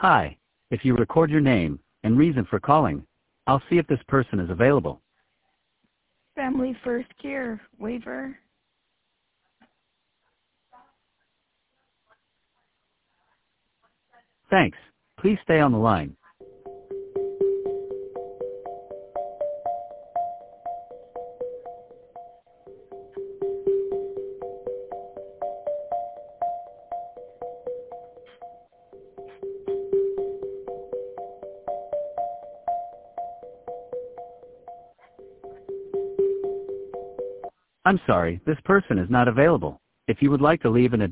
Hi. If you record your name and reason for calling, I'll see if this person is available. Family First Care waiver. Thanks. Please stay on the line. I'm sorry, this person is not available. If you would like to leave an